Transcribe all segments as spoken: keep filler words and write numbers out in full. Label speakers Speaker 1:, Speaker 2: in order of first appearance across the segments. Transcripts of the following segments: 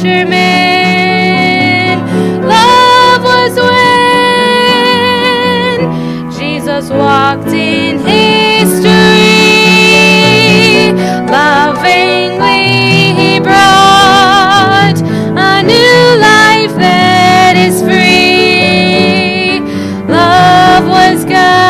Speaker 1: fishermen. Love was when Jesus walked in history. Lovingly he brought a new life that is free. Love was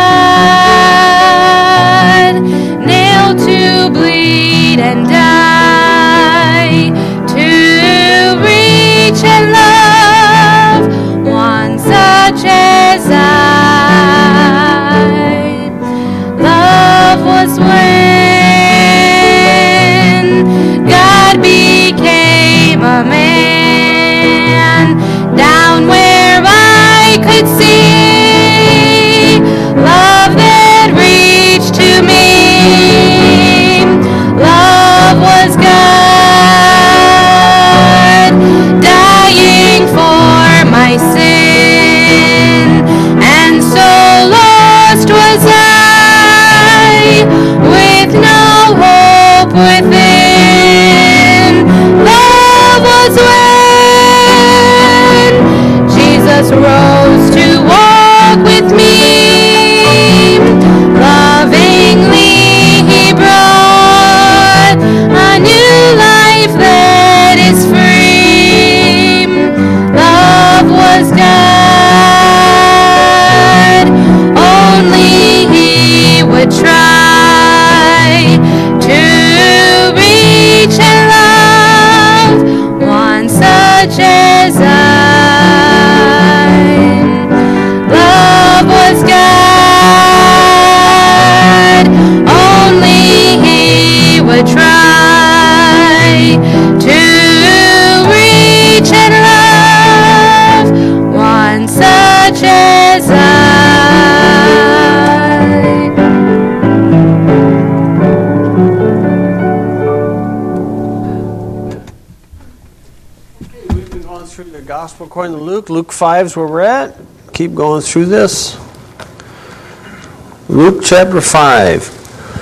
Speaker 1: God, nailed to bleed and die, to reach and love one such as I. Love was when God became a man, down where I could see love that reached to me. Love was God, dying for my sin, and so lost was I, with no hope within. Love was when Jesus rose to walk with me. Lovingly he brought a new life that is free. Love was God, only he would try to reach and love one such as I. Love was God, only he would try to reach and love one such as I.
Speaker 2: We've been going through the Gospel according to Luke. Luke five is where we're at. Keep going through this. Luke chapter five.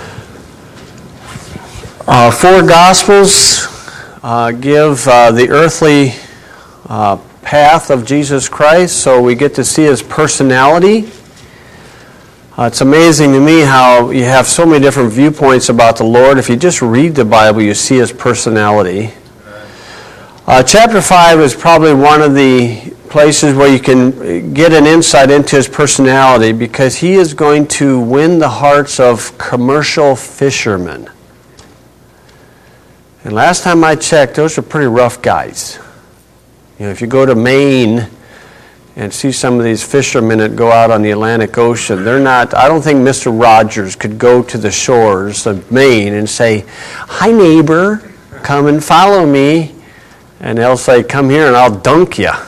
Speaker 2: Uh, four Gospels uh, give uh, the earthly uh, path of Jesus Christ, so we get to see his personality. Uh, it's amazing to me how you have so many different viewpoints about the Lord. If you just read the Bible, you see his personality. Uh, chapter five is probably one of the places where you can get an insight into his personality, because he is going to win the hearts of commercial fishermen. And last time I checked, those are pretty rough guys. You know, if you go to Maine and see some of these fishermen that go out on the Atlantic Ocean, they're not, I don't think Mister Rogers could go to the shores of Maine and say, "Hi neighbor, come and follow me." And they'll say, "Come here and I'll dunk you."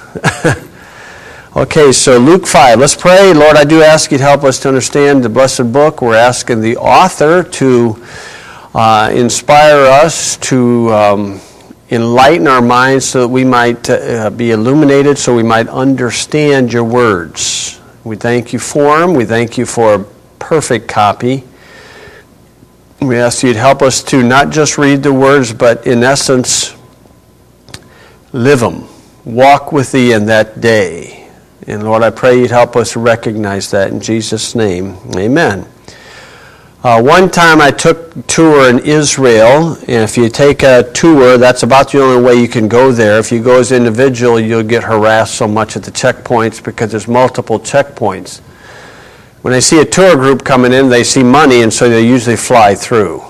Speaker 2: Okay, so Luke five. Let's pray. Lord, I do ask you to help us to understand the blessed book. We're asking the author to uh, inspire us, to um, enlighten our minds so that we might uh, be illuminated, so we might understand your words. We thank you for them. We thank you for a perfect copy. We ask you to help us to not just read the words, but in essence, live them. Walk with thee in that day. And Lord, I pray you'd help us recognize that in Jesus' name. Amen. Uh, one time I took a tour in Israel, and if you take a tour, that's about the only way you can go there. If you go as an individual, you'll get harassed so much at the checkpoints because there's multiple checkpoints. When they see a tour group coming in, they see money, and so they usually fly through.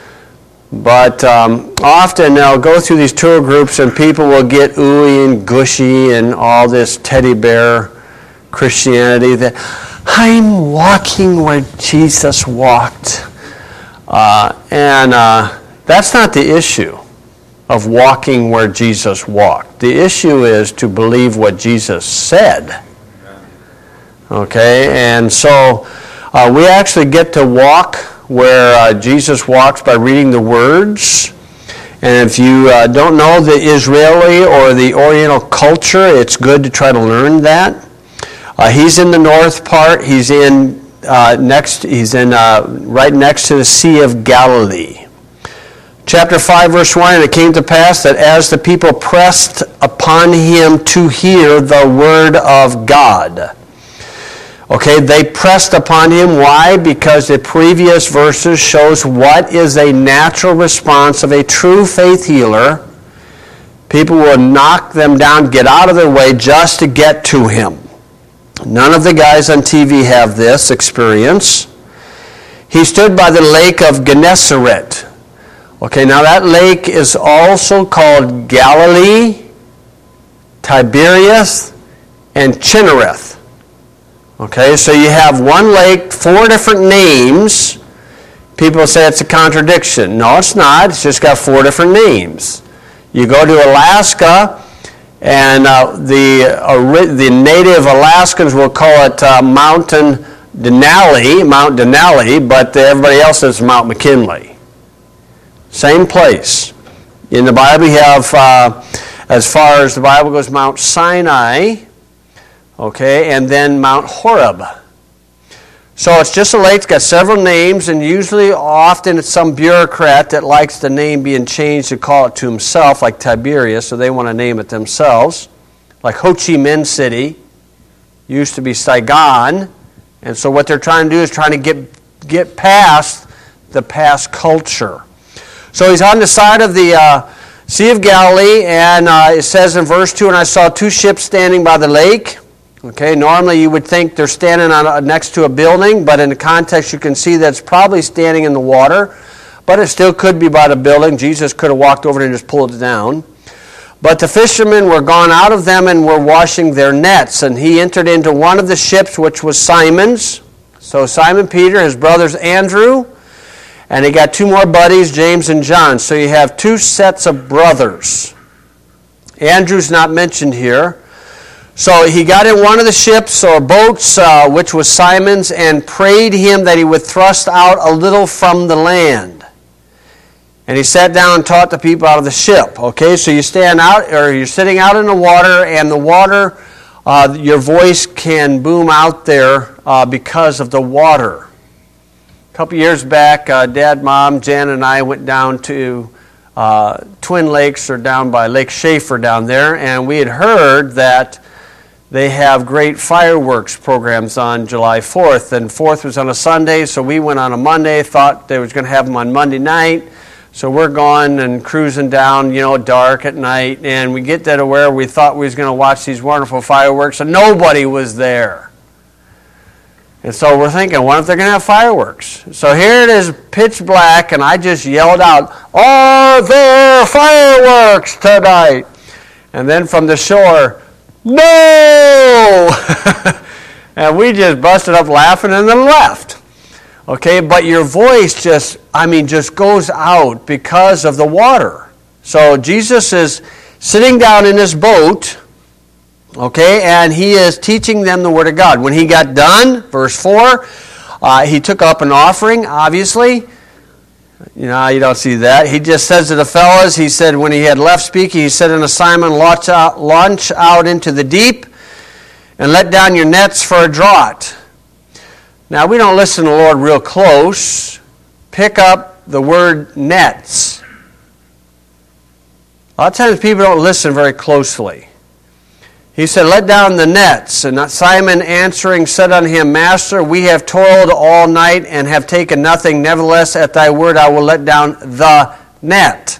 Speaker 2: But um, often they'll go through these tour groups and people will get ooey and gushy and all this teddy bear Christianity that I'm walking where Jesus walked. Uh, and uh, that's not the issue of walking where Jesus walked. The issue is to believe what Jesus said. Okay, and so uh, we actually get to walk where uh, Jesus walks by reading the words. And if you uh, don't know the Israeli or the Oriental culture, it's good to try to learn that. Uh, he's in the north part. He's in uh, next. He's in uh, right next to the Sea of Galilee. Chapter five, verse one, and it came to pass that as the people pressed upon him to hear the word of God. Okay, they pressed upon him. Why? Because the previous verses shows what is a natural response of a true faith healer. People will knock them down, get out of their way just to get to him. None of the guys on T V have this experience. He stood by the lake of Gennesaret. Okay, now that lake is also called Galilee, Tiberias, and Chinnereth. Okay, so you have one lake, four different names. People say it's a contradiction. No, it's not. It's just got four different names. You go to Alaska, and uh, the uh, the native Alaskans will call it uh, Mountain Denali, Mount Denali, but everybody else says Mount McKinley. Same place. In the Bible, you have, uh, as far as the Bible goes, Mount Sinai, okay, and then Mount Horeb. So it's just a lake. It's got several names, and usually, often, it's some bureaucrat that likes the name being changed to call it to himself, like Tiberias, so they want to name it themselves. Like Ho Chi Minh City used to be Saigon, and so what they're trying to do is trying to get get past the past culture. So he's on the side of the uh, Sea of Galilee, and uh, it says in verse two, and I saw two ships standing by the lake. Okay, normally you would think they're standing on a, next to a building, but in the context you can see that it's probably standing in the water, but it still could be by the building. Jesus could have walked over and just pulled it down. But the fishermen were gone out of them and were washing their nets, and he entered into one of the ships, which was Simon's. So Simon Peter, his brothers Andrew, and he got two more buddies, James and John. So you have two sets of brothers. Andrew's not mentioned here. So he got in one of the ships or boats, uh, which was Simon's, and prayed him that he would thrust out a little from the land. And he sat down and taught the people out of the ship. Okay, so you stand out, or you're sitting out in the water, and the water, uh, your voice can boom out there uh, because of the water. A couple years back, uh, Dad, Mom, Jan, and I went down to uh, Twin Lakes, or down by Lake Schaefer down there, and we had heard that they have great fireworks programs on July fourth, and fourth was on a Sunday, so we went on a Monday, thought they was going to have them on Monday night, so we're going and cruising down, you know, dark at night, and we get to where we thought we was going to watch these wonderful fireworks, and nobody was there. And so we're thinking, what if they're going to have fireworks? So here it is, pitch black, and I just yelled out, "Are there fireworks tonight?" And then from the shore, "No!" And we just busted up laughing and then left. Okay, but your voice just, I mean, just goes out because of the water. So Jesus is sitting down in his boat, okay, and he is teaching them the Word of God. When he got done, verse four, uh, he took up an offering, obviously. You know, you don't see that. He just says to the fellas, he said, when he had left speaking, he said unto Simon, launch out, launch out into the deep and let down your nets for a draught. Now, we don't listen to the Lord real close. Pick up the word nets. A lot of times people don't listen very closely. He said, let down the nets. And Simon answering said unto him, Master, we have toiled all night and have taken nothing. Nevertheless, at thy word I will let down the net.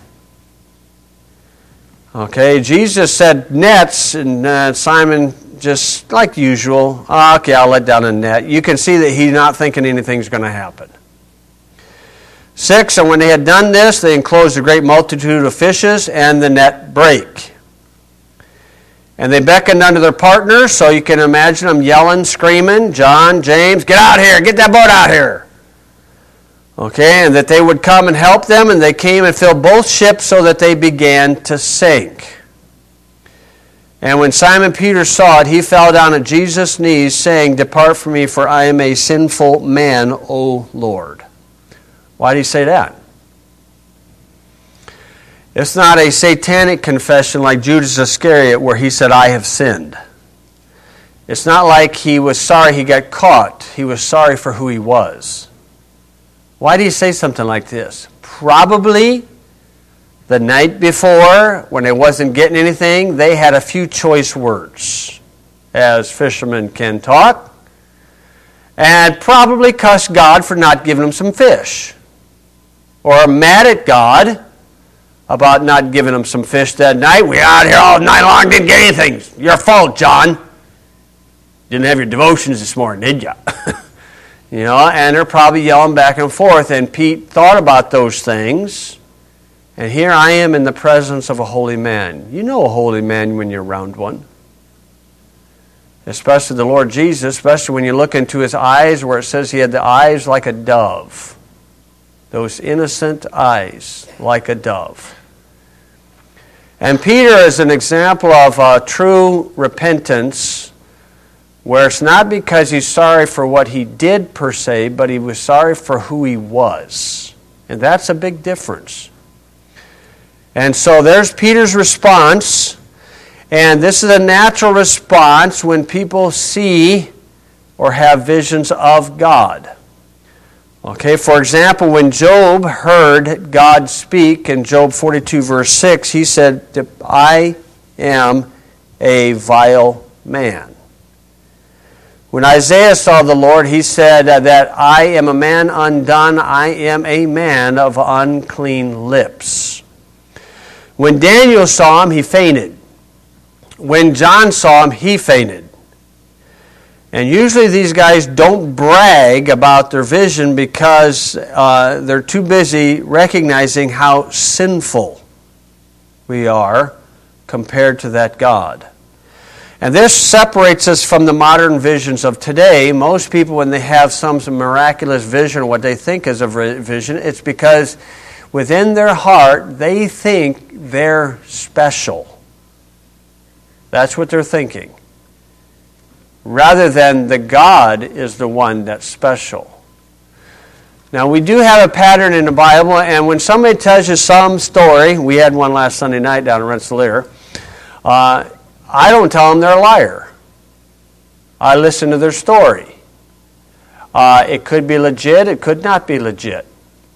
Speaker 2: Okay, Jesus said nets, and uh, Simon, just like usual, oh, okay, I'll let down a net. You can see that he's not thinking anything's going to happen. Six, and when they had done this, they enclosed a great multitude of fishes, and the net brake. And they beckoned unto their partners, so you can imagine them yelling, screaming, John, James, get out here, get that boat out here. Okay, and that they would come and help them, and they came and filled both ships so that they began to sink. And when Simon Peter saw it, he fell down at Jesus' knees, saying, Depart from me, for I am a sinful man, O Lord. Why did he say that? It's not a satanic confession like Judas Iscariot where he said, I have sinned. It's not like he was sorry he got caught. He was sorry for who he was. Why do you say something like this? Probably The night before, when they wasn't getting anything, they had a few choice words, as fishermen can talk, and probably cussed God for not giving them some fish. Or mad at God about not giving them some fish that night. We out here all night long, didn't get anything. Your fault, John. Didn't have your devotions this morning, did ya? You know, and they're probably yelling back and forth. And Pete thought about those things. And here I am in the presence of a holy man. You know a holy man when you're around one. Especially the Lord Jesus, especially when you look into his eyes where it says he had the eyes like a dove. Those innocent eyes like a dove. And Peter is an example of uh, true repentance, where it's not because he's sorry for what he did per se, but he was sorry for who he was. And that's a big difference. And so there's Peter's response. And this is a natural response when people see or have visions of God. Okay, for example, when Job heard God speak in Job forty-two verse six, he said, I am a vile man. When Isaiah saw the Lord, he said that I am a man undone, I am a man of unclean lips. When Daniel saw him, he fainted. When John saw him, he fainted. And usually these guys don't brag about their vision because uh, they're too busy recognizing how sinful we are compared to that God. And this separates us from the modern visions of today. Most people, when they have some, some miraculous vision, what they think is a vision, it's because within their heart, they think they're special. That's what they're thinking. Rather than the God is the one that's special. Now, we do have a pattern in the Bible, and when somebody tells you some story, we had one last Sunday night down in Rensselaer, uh, I don't tell them they're a liar. I listen to their story. Uh, it could be legit, it could not be legit.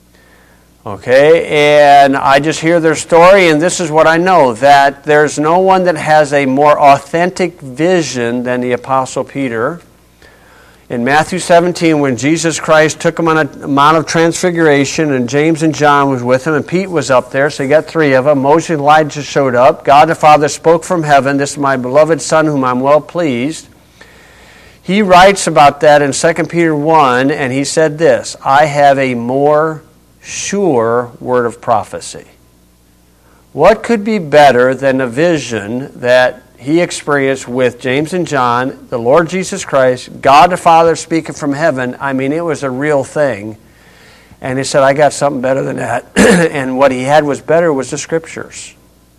Speaker 2: Okay, and I just hear their story, and this is what I know, that there's no one that has a more authentic vision than the Apostle Peter. In Matthew seventeen, when Jesus Christ took him on a Mount of Transfiguration, and James and John was with him, and Pete was up there, so you got three of them. Moses and Elijah showed up. God the Father spoke from heaven, this is my beloved Son whom I'm well pleased. He writes about that in Second Peter one, and he said this, I have a more sure word of prophecy. What could be better than a vision that he experienced with James and John, the Lord Jesus Christ, God the Father speaking from heaven? I mean, it was a real thing. And he said, I got something better than that. And what he had was better was the Scriptures.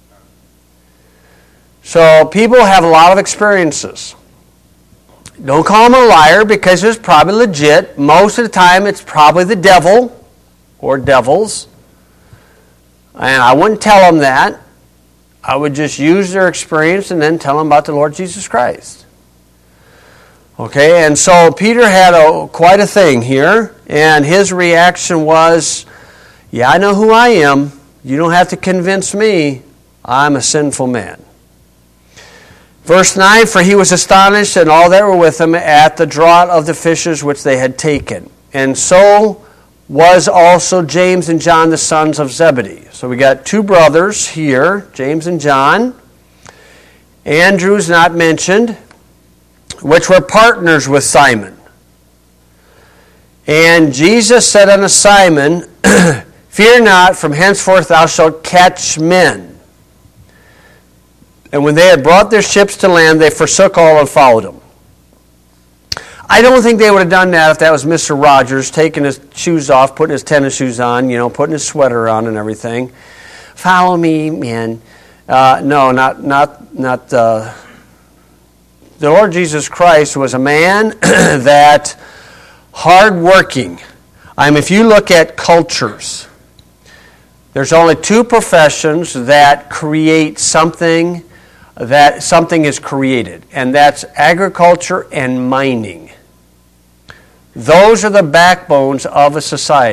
Speaker 2: So people have a lot of experiences. Don't call him a liar because it's probably legit. Most of the time it's probably the devil or devils. And I wouldn't tell them that. I would just use their experience and then tell them about the Lord Jesus Christ. Okay, and so Peter had a, quite a thing here, and his reaction was, yeah, I know who I am. You don't have to convince me. I'm a sinful man. Verse nine, for he was astonished and all that were with him at the draught of the fishes which they had taken. And so was also James and John, the sons of Zebedee. So we got two brothers here, James and John. Andrew's not mentioned, which were partners with Simon. And Jesus said unto Simon, fear not, from henceforth thou shalt catch men. And when they had brought their ships to land, they forsook all and followed him. I don't think they would have done that if that was Mister Rogers taking his shoes off, putting his tennis shoes on, you know, putting his sweater on and everything. Follow me, man. Uh, no, not not not. Uh, the Lord Jesus Christ was a man that hardworking. I mean, if you look at cultures, there's only two professions that create something that something is created, and that's agriculture and mining. Those are the backbones of a society.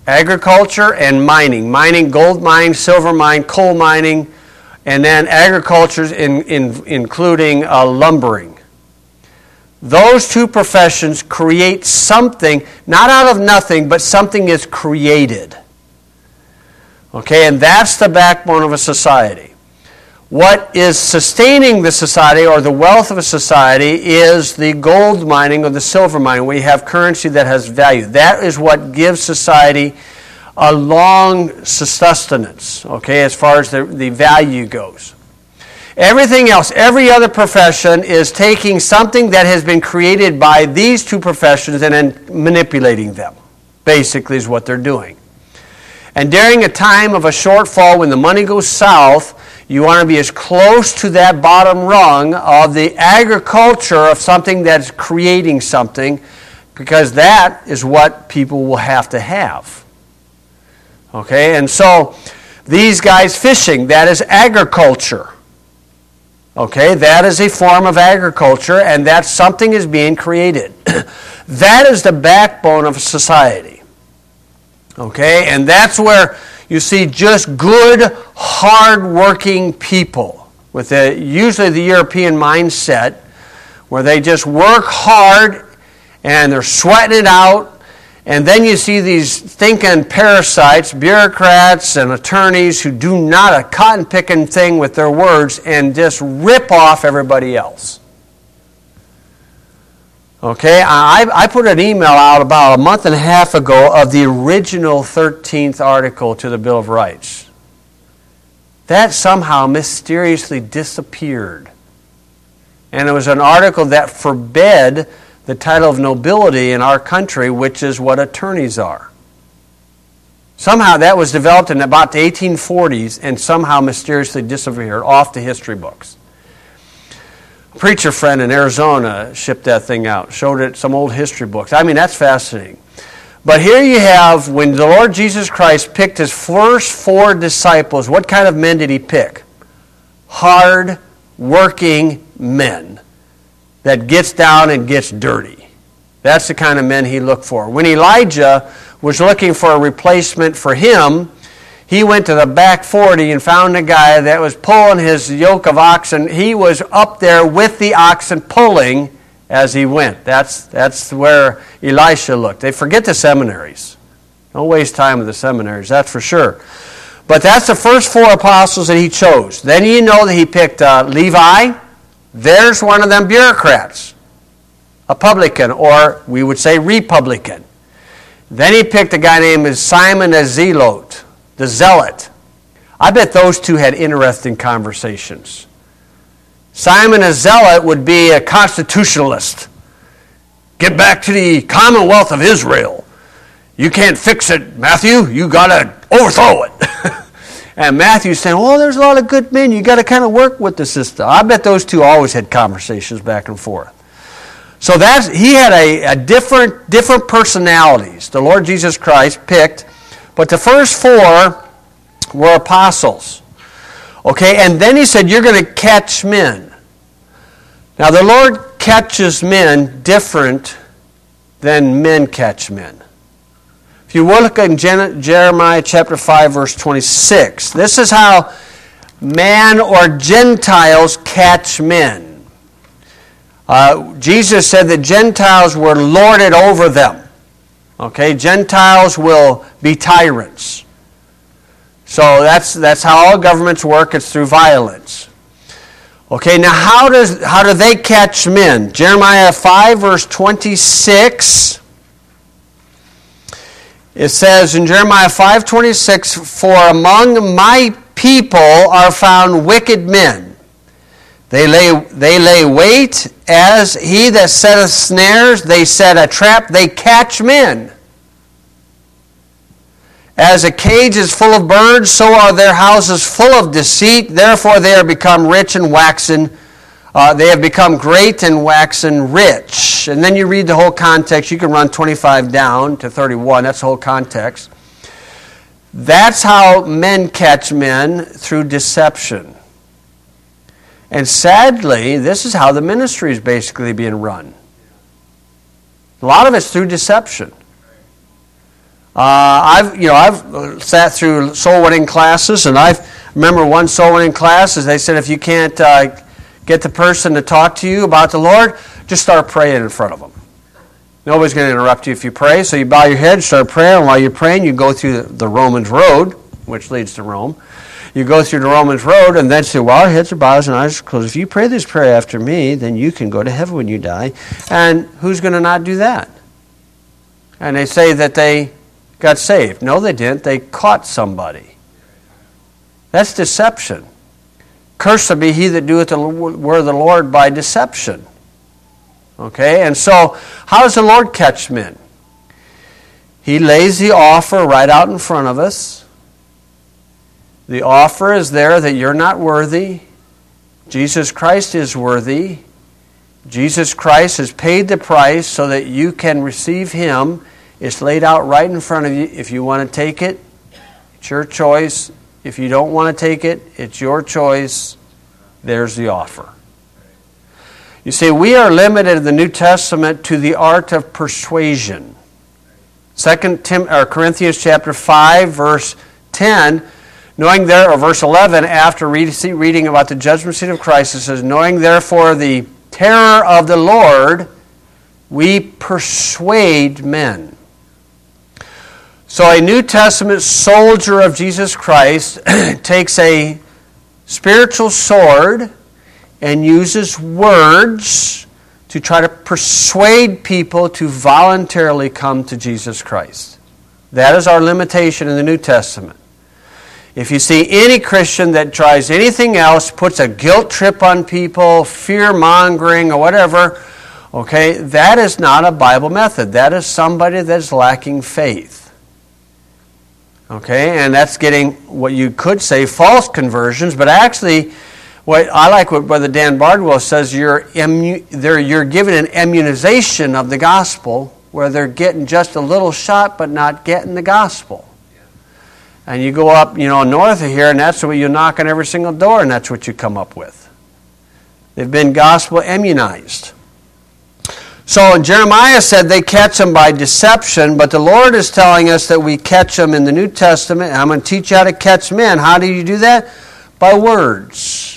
Speaker 2: Agriculture and mining. Mining, gold mine, silver mine, coal mining, and then agriculture in, in, including uh, lumbering. Those two professions create something, not out of nothing, but something is created. Okay, and that's the backbone of a society. What is sustaining the society or the wealth of a society is the gold mining or the silver mining. We have currency that has value. That is what gives society a long sustenance, okay, as far as the, the value goes. Everything else, every other profession is taking something that has been created by these two professions and then manipulating them, basically is what they're doing. And during a time of a shortfall when the money goes south, you want to be as close to that bottom rung of the agriculture of something that's creating something, because that is what people will have to have. Okay, and so these guys fishing, that is agriculture. Okay, that is a form of agriculture, and that something is being created. That is the backbone of society. Okay, and that's where you see just good, hard-working people with the, usually the European mindset, where they just work hard and they're sweating it out. And then you see these thinking parasites, bureaucrats and attorneys who do not a cotton-picking thing with their words and just rip off everybody else. Okay, I, I put an email out about a month and a half ago of the original thirteenth article to the Bill of Rights. That somehow mysteriously disappeared. And it was an article that forbade the title of nobility in our country, which is what attorneys are. Somehow that was developed in about the eighteen forties and somehow mysteriously disappeared off the history books. A preacher friend in Arizona shipped that thing out, showed it some old history books. I mean, that's fascinating. But here you have, when the Lord Jesus Christ picked his first four disciples, what kind of men did he pick? Hard-working men that gets down and gets dirty. That's the kind of men he looked for. When Elijah was looking for a replacement for him, he went to the back forty and found a guy that was pulling his yoke of oxen. He was up there with the oxen pulling as he went. That's, that's where Elisha looked. They forget the seminaries. Don't waste time with the seminaries, that's for sure. But that's the first four apostles that he chose. Then you know that he picked uh, Levi. There's one of them bureaucrats, a publican, or we would say Republican. Then he picked a guy named Simon the Zealot, the Zealot. I bet those two had interesting conversations. Simon the Zealot would be a constitutionalist. Get back to the Commonwealth of Israel. You can't fix it, Matthew. You got to overthrow it. And Matthew's saying, well, there's a lot of good men. You got to kind of work with the system. I bet those two always had conversations back and forth. So that's, he had a, a different, different personalities. The Lord Jesus Christ picked. But the first four were apostles. Okay, and then he said, you're going to catch men. Now the Lord catches men different than men catch men. If you look in Jeremiah chapter five, verse twenty-six, this is how man or Gentiles catch men. Uh, Jesus said that Gentiles were lorded over them. Okay, Gentiles will be tyrants. So that's that's how all governments work. It's through violence. Okay, now how does how do they catch men? Jeremiah five, verse twenty-six. It says in Jeremiah five twenty-six, for among my people are found wicked men. They lay, they lay wait as he that setteth snares. They set a trap. They catch men. As a cage is full of birds, so are their houses full of deceit. Therefore they are become rich and waxen. Uh, they have become great and waxen rich. And then you read the whole context. You can run twenty-five down to thirty-one. That's the whole context. That's how men catch men, through deception. And sadly, this is how the ministry is basically being run. A lot of it's through deception. Uh, I've, you know, I've sat through soul winning classes, and I remember one soul winning class is they said if you can't uh, get the person to talk to you about the Lord, just start praying in front of them. Nobody's going to interrupt you if you pray, so you bow your head, start praying, and while you're praying, you go through the, the Romans road, which leads to Rome. You go through the Romans road, and then say, well, our heads are bowed and eyes are closed. If you pray this prayer after me, then you can go to heaven when you die. And who's going to not do that? And they say that they got saved. No, they didn't. They caught somebody. That's deception. Cursed be he that doeth the word of the Lord by deception. Okay, and so how does the Lord catch men? He lays the offer right out in front of us. The offer is there that you're not worthy. Jesus Christ is worthy. Jesus Christ has paid the price so that you can receive Him. It's laid out right in front of you. If you want to take it, it's your choice. If you don't want to take it, it's your choice. There's the offer. You see, we are limited in the New Testament to the art of persuasion. Second Corinthians chapter five, verse ten, knowing there, or verse eleven, after reading about the judgment seat of Christ, it says, knowing therefore the terror of the Lord, we persuade men. So a New Testament soldier of Jesus Christ takes a spiritual sword and uses words to try to persuade people to voluntarily come to Jesus Christ. That is our limitation in the New Testament. If you see any Christian that tries anything else, puts a guilt trip on people, fear-mongering or whatever, okay, that is not a Bible method. That is somebody that's lacking faith. Okay, and that's getting what you could say false conversions, but actually what I like what Brother Dan Bardwell says, you're, immu- you're given an immunization of the gospel where they're getting just a little shot but not getting the gospel. And you go up, you know, north of here, and that's what you knock on every single door, and that's what you come up with. They've been gospel immunized. So Jeremiah said they catch them by deception, but the Lord is telling us that we catch them in the New Testament. And I'm going to teach you how to catch men. How do you do that? By words.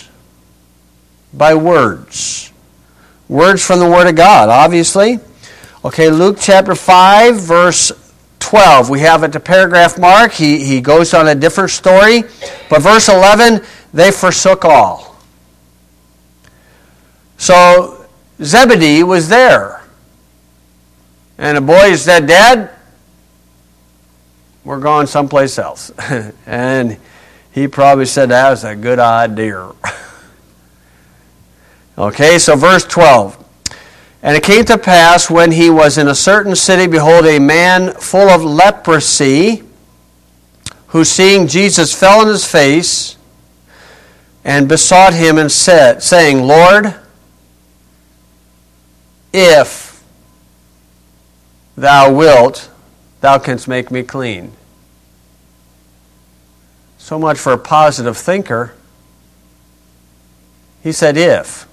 Speaker 2: By words. Words from the Word of God, obviously. Okay, Luke chapter five, verse twelve. We have at the paragraph mark. He, he goes on a different story. But verse eleven, they forsook all. So Zebedee was there. And the boy said, Dad, we're going someplace else. And he probably said, that was a good idea. Okay, so verse twelve. And it came to pass when he was in a certain city, behold, a man full of leprosy, who seeing Jesus fell on his face and besought him and said, saying, Lord, if thou wilt, thou canst make me clean. So much for a positive thinker. He said, if.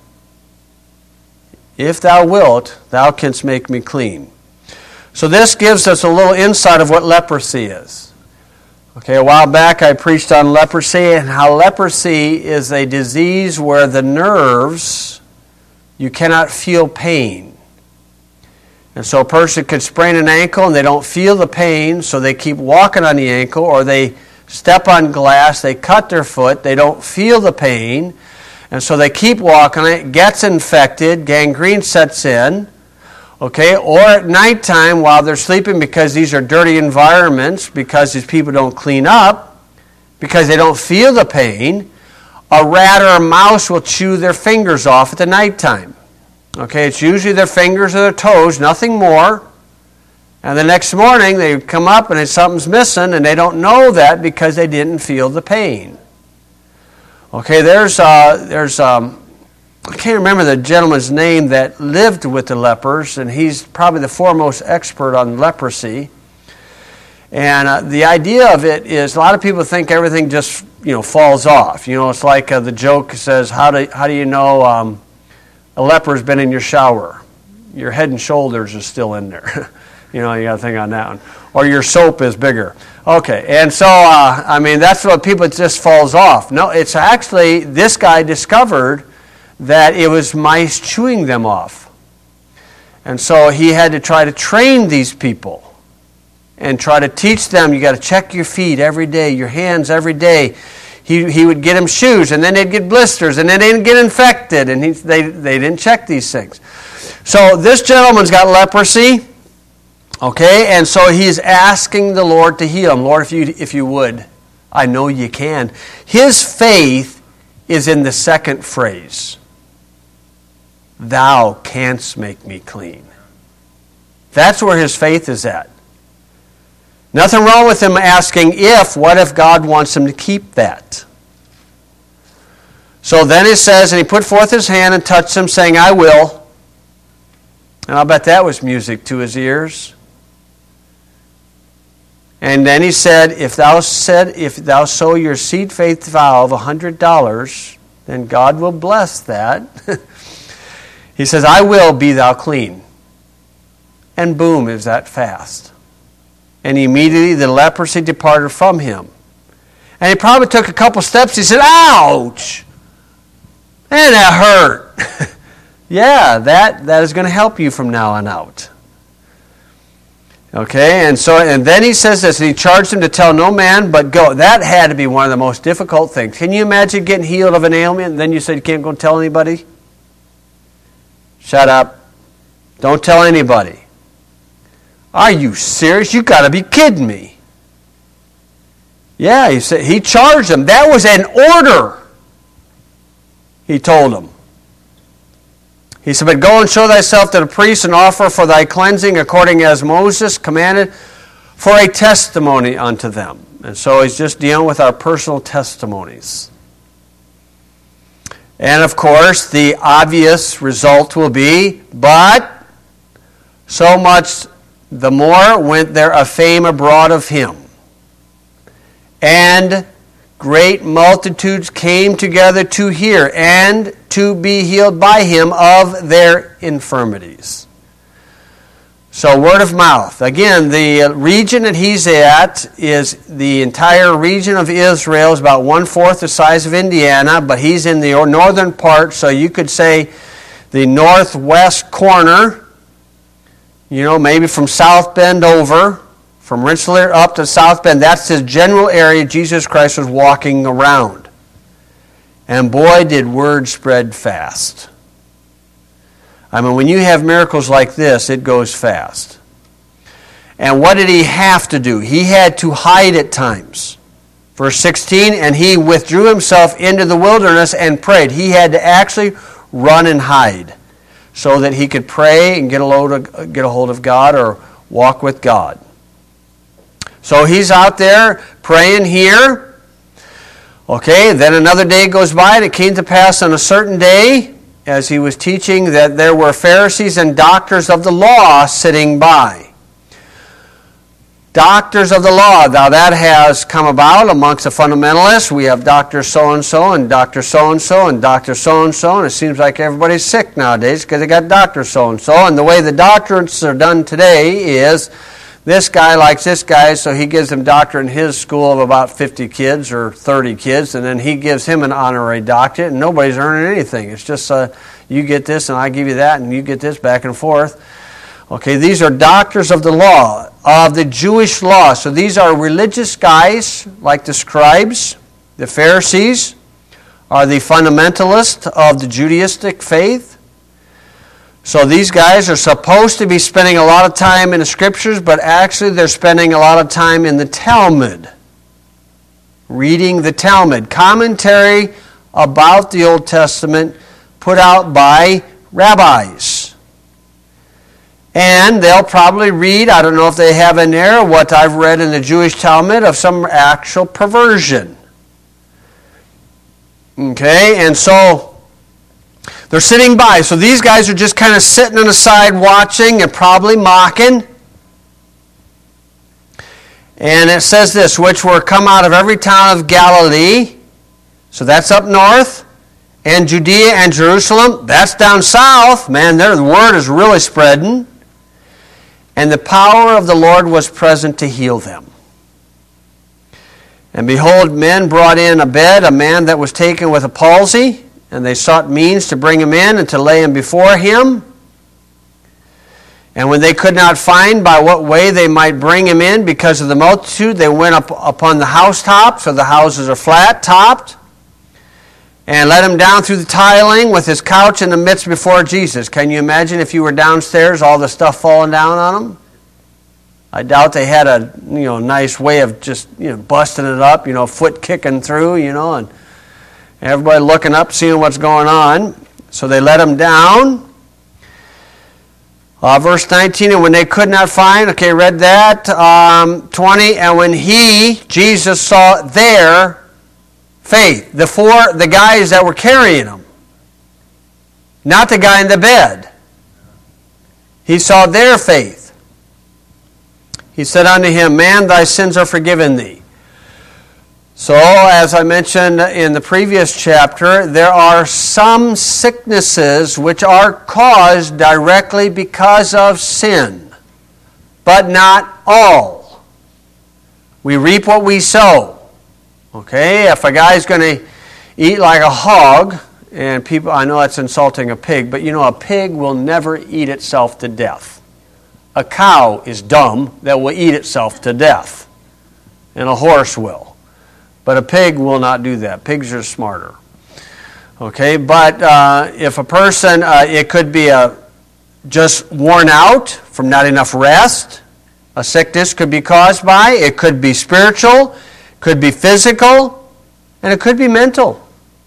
Speaker 2: If thou wilt, thou canst make me clean. So this gives us a little insight of what leprosy is. Okay, a while back I preached on leprosy and how leprosy is a disease where the nerves, you cannot feel pain. And so a person could sprain an ankle and they don't feel the pain, so they keep walking on the ankle, or they step on glass, they cut their foot, they don't feel the pain, and so they keep walking, it gets infected, gangrene sets in, okay, or at nighttime while they're sleeping, because these are dirty environments, because these people don't clean up, because they don't feel the pain, a rat or a mouse will chew their fingers off at the nighttime. Okay, it's usually their fingers or their toes, nothing more. And the next morning they come up and something's missing, and they don't know that because they didn't feel the pain. Okay, there's uh, there's um, I can't remember the gentleman's name that lived with the lepers, and he's probably the foremost expert on leprosy. And uh, the idea of it is, a lot of people think everything just you know falls off. You know, it's like uh, the joke says, "How do how do you know um, a leper's been in your shower? Your head and shoulders are still in there." You know, you got to think on that one. Or your soap is bigger. Okay, and so, uh, I mean, that's what people, it just falls off. No, it's actually, this guy discovered that it was mice chewing them off. And so he had to try to train these people and try to teach them, you got to check your feet every day, your hands every day. He, he would get them shoes, and then they'd get blisters, and then they'd get infected, and he, they, they didn't check these things. So this gentleman's got leprosy, okay, and so he's asking the Lord to heal him. Lord, if you, if you would, I know you can. His faith is in the second phrase. Thou canst make me clean. That's where his faith is at. Nothing wrong with him asking if, what if God wants him to keep that? So then it says, and he put forth his hand and touched him, saying, I will. And I'll bet that was music to his ears. And then he said, if thou said, if thou sow your seed faith vow of a hundred dollars, then God will bless that. He says, I will, be thou clean. And boom, is that fast. And immediately the leprosy departed from him. And he probably took a couple steps. He said, ouch! Man, that hurt. Yeah, that, that is going to help you from now on out. Okay, and so and then he says this, and he charged him to tell no man, but go. That had to be one of the most difficult things. Can you imagine getting healed of an ailment, and then you said you can't go tell anybody? Shut up. Don't tell anybody. Are you serious? You got to be kidding me. Yeah, he said he charged him. That was an order. He told him. He said, but go and show thyself to the priest and offer for thy cleansing according as Moses commanded for a testimony unto them. And so he's just dealing with our personal testimonies. And of course, the obvious result will be, but so much the more went there a fame abroad of him. And great multitudes came together to hear and to be healed by him of their infirmities. So word of mouth. Again, the region that he's at is the entire region of Israel. Is about one-fourth the size of Indiana, but he's in the northern part, so you could say the northwest corner, you know, maybe from South Bend over, from Rensselaer up to South Bend. That's the general area Jesus Christ was walking around. And boy, did word spread fast. I mean, when you have miracles like this, it goes fast. And what did he have to do? He had to hide at times. Verse sixteen, and he withdrew himself into the wilderness and prayed. He had to actually run and hide so that he could pray and get a, load of, get a hold of God or walk with God. So he's out there praying here. Okay, then another day goes by, and it came to pass on a certain day, as he was teaching, that there were Pharisees and doctors of the law sitting by. Doctors of the law. Now that has come about amongst the fundamentalists. We have Doctor so-and-so and Doctor so-and-so and Doctor so-and-so, and it seems like everybody's sick nowadays because they got Doctor so-and-so. And the way the doctorates are done today is this guy likes this guy, so he gives him doctorate in his school of about fifty kids or thirty kids, and then he gives him an honorary doctorate, and nobody's earning anything. It's just uh, you get this, and I give you that, and you get this, back and forth. Okay, these are doctors of the law, of the Jewish law. So these are religious guys, like the scribes. The Pharisees are the fundamentalists of the Judaistic faith. So these guys are supposed to be spending a lot of time in the Scriptures, but actually they're spending a lot of time in the Talmud, reading the Talmud, commentary about the Old Testament put out by rabbis. And they'll probably read, I don't know if they have in there, what I've read in the Jewish Talmud of some actual perversion. Okay, and so they're sitting by. So these guys are just kind of sitting on the side watching and probably mocking. And it says this, which were come out of every town of Galilee. So that's up north. And Judea and Jerusalem. That's down south. Man, there the word is really spreading. And the power of the Lord was present to heal them. And behold, men brought in a bed, a man that was taken with a palsy, and they sought means to bring him in and to lay him before him. And when they could not find by what way they might bring him in because of the multitude, they went up upon the housetop, so the houses are flat-topped, and let him down through the tiling with his couch in the midst before Jesus. Can you imagine if you were downstairs, all the stuff falling down on him? I doubt they had a you know nice way of just you know busting it up, you know, foot kicking through, you know, and everybody looking up, seeing what's going on. So they let him down. Uh, verse nineteen, and when they could not find, okay, read that. Um, twenty, and when he, Jesus, saw their faith, the four, the guys that were carrying him, not the guy in the bed. He saw their faith. He said unto him, Man, thy sins are forgiven thee. So, as I mentioned in the previous chapter, there are some sicknesses which are caused directly because of sin, but not all. We reap what we sow. Okay, if a guy's going to eat like a hog, and people, I know that's insulting a pig, but you know, a pig will never eat itself to death. A cow is dumb that will eat itself to death, and a horse will. But a pig will not do that. Pigs are smarter. Okay, but uh, if a person, uh, it could be a, just worn out from not enough rest. A sickness could be caused by. It could be spiritual, could be physical, and it could be mental.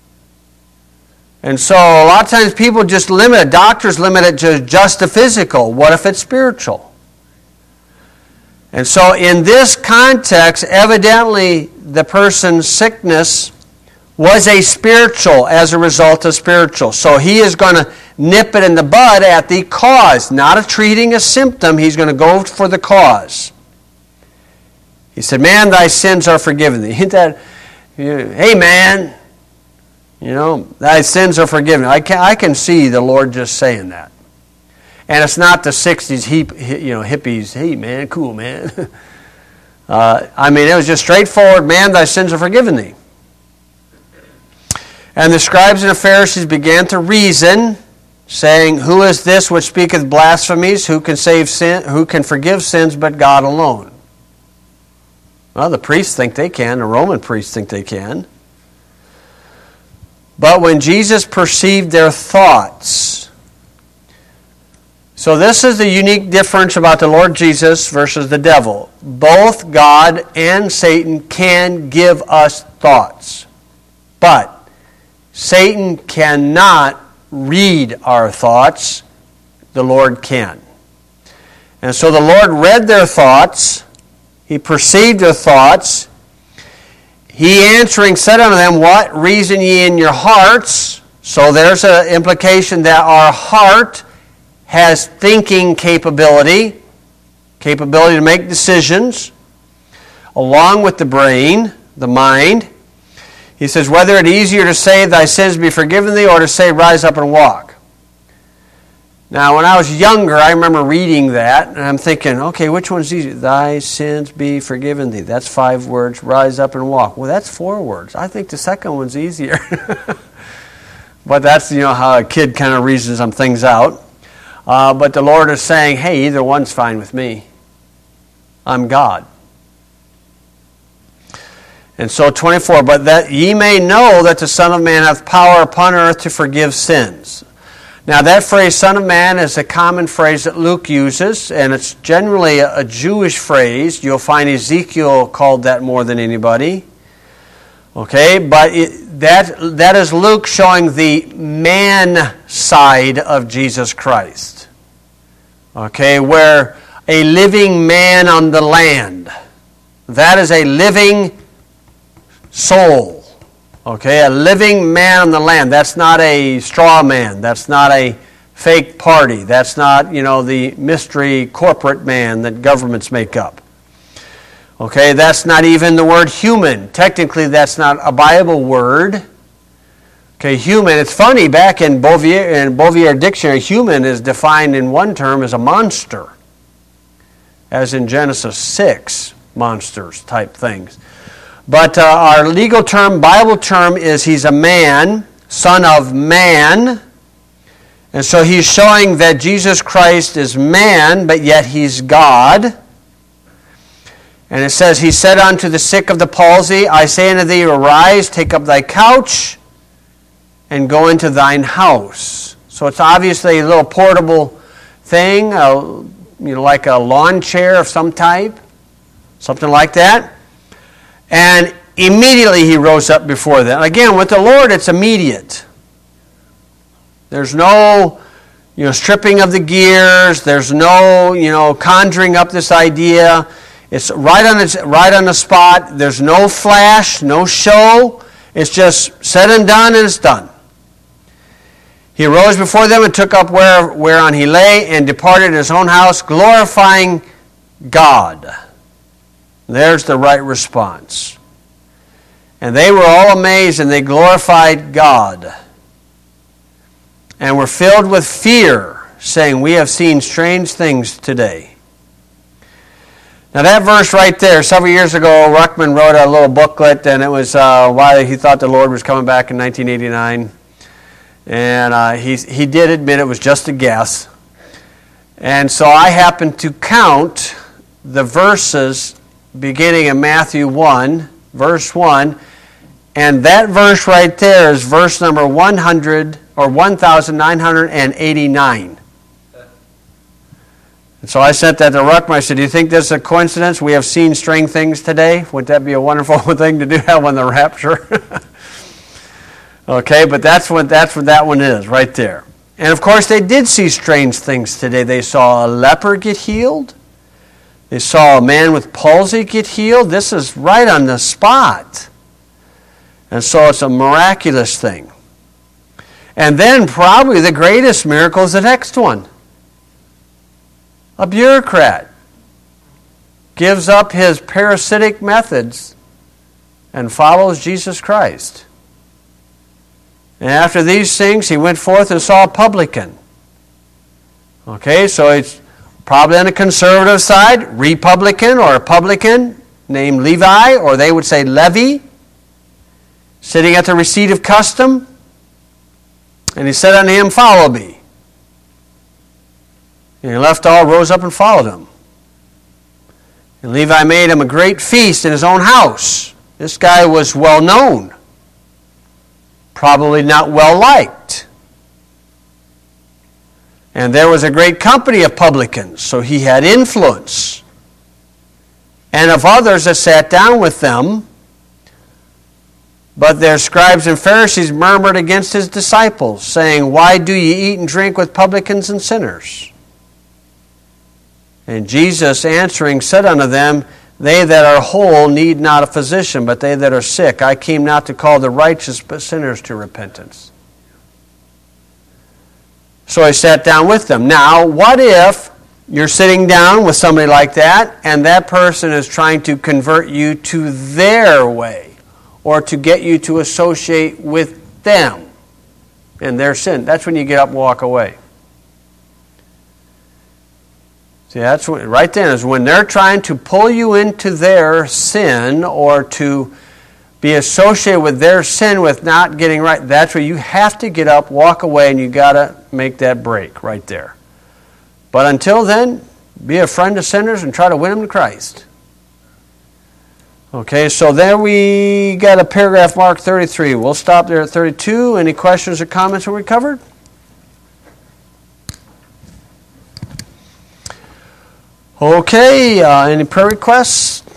Speaker 2: And so a lot of times people just limit it. Doctors limit it to just the physical. What if it's spiritual? And so in this context, evidently the person's sickness was a spiritual as a result of spiritual. So he is going to nip it in the bud at the cause, not a treating a symptom. He's going to go for the cause. He said, Man, thy sins are forgiven thee. Ain't that, hey man, you know, thy sins are forgiven. I can, I can see the Lord just saying that. And it's not the sixties heap, you know, hippies, hey man, cool man. uh, I mean, it was just straightforward, man, thy sins are forgiven thee. And the scribes and the Pharisees began to reason, saying, Who is this which speaketh blasphemies? Who can save sin? Who can forgive sins but God alone? Well, the priests think they can. The Roman priests think they can. But when Jesus perceived their thoughts, so this is the unique difference about the Lord Jesus versus the devil. Both God and Satan can give us thoughts. But Satan cannot read our thoughts. The Lord can. And so the Lord read their thoughts. He perceived their thoughts. He answering said unto them, What reason ye in your hearts? So there's an implication that our heart has thinking capability, capability to make decisions, along with the brain, the mind. He says, Whether it easier to say, Thy sins be forgiven thee, or to say, Rise up and walk. Now, when I was younger, I remember reading that, and I'm thinking, okay, which one's easier? Thy sins be forgiven thee. That's five words. Rise up and walk. Well, that's four words. I think the second one's easier. But that's, you know, how a kid kind of reasons some things out. Uh, but the Lord is saying, hey, either one's fine with me. I'm God. And so twenty-four, But that ye may know that the Son of Man hath power upon earth to forgive sins. Now that phrase, Son of Man, is a common phrase that Luke uses, and it's generally a Jewish phrase. You'll find Ezekiel called that more than anybody. Okay, but it, that that is Luke showing the man side of Jesus Christ. Okay, where a living man on the land. That is a living soul. Okay, a living man on the land. That's not a straw man. That's not a fake party. That's not, you know, the mystery corporate man that governments make up. Okay, that's not even the word human. Technically, that's not a Bible word. Okay, human. It's funny, back in Bouvier, in Bouvier Dictionary, human is defined in one term as a monster. as in Genesis six monsters type things. But uh, our legal term, Bible term, is he's a man, son of man. And so he's showing that Jesus Christ is man, but yet he's God. And it says, he said unto the sick of the palsy, I say unto thee, arise, take up thy couch, and go into thine house. So it's obviously a little portable thing, a, you know, like a lawn chair of some type, something like that. And immediately he rose up before them. Again, with the Lord, it's immediate. There's no, you know, stripping of the gears. There's no, you know, conjuring up this idea. It's right on its right on the spot. There's no flash, no show. It's just said and done, and it's done. He arose before them and took up where, whereon he lay, and departed in his own house, glorifying God. There's the right response. And they were all amazed, and they glorified God, and were filled with fear, saying, we have seen strange things today. Now that verse right there, several years ago, Ruckman wrote a little booklet, and it was uh, why he thought the Lord was coming back in nineteen eighty-nine. And uh, he, he did admit it was just a guess. And so I happened to count the verses beginning in Matthew one, verse one, and that verse right there is verse number one hundred, or one thousand nine hundred eighty-nine. And so I sent that to Ruckman. I said, do you think this is a coincidence? We have seen strange things today. Would that be a wonderful thing to do, have on the rapture? Okay, but that's what, that's what that one is, right there. And of course, they did see strange things today. They saw a leper get healed. They saw a man with palsy get healed. This is right on the spot. And so it's a miraculous thing. And then probably the greatest miracle is the next one. A bureaucrat gives up his parasitic methods and follows Jesus Christ. And after these things, he went forth and saw a publican. Okay, so it's probably on the conservative side, Republican or a publican named Levi, or they would say Levi, sitting at the receipt of custom. And he said unto him, follow me. And he left all, rose up, and followed him. And Levi made him a great feast in his own house. This guy was well known. Probably not well liked. And there was a great company of publicans, so he had influence. And of others that sat down with them, but their scribes and Pharisees murmured against his disciples, saying, why do ye eat and drink with publicans and sinners? And Jesus answering said unto them, they that are whole need not a physician, but they that are sick. I came not to call the righteous, but sinners to repentance. So he sat down with them. Now, what if you're sitting down with somebody like that, and that person is trying to convert you to their way, or to get you to associate with them and their sin? That's when you get up and walk away. See, that's what, right then is when they're trying to pull you into their sin, or to be associated with their sin with not getting right. That's where you have to get up, walk away, and you got to make that break right there. But until then, be a friend of sinners and try to win them to Christ. Okay, so there we got a paragraph mark thirty-three. We'll stop there at thirty-two. Any questions or comments that we covered? Okay, uh, any prayer requests?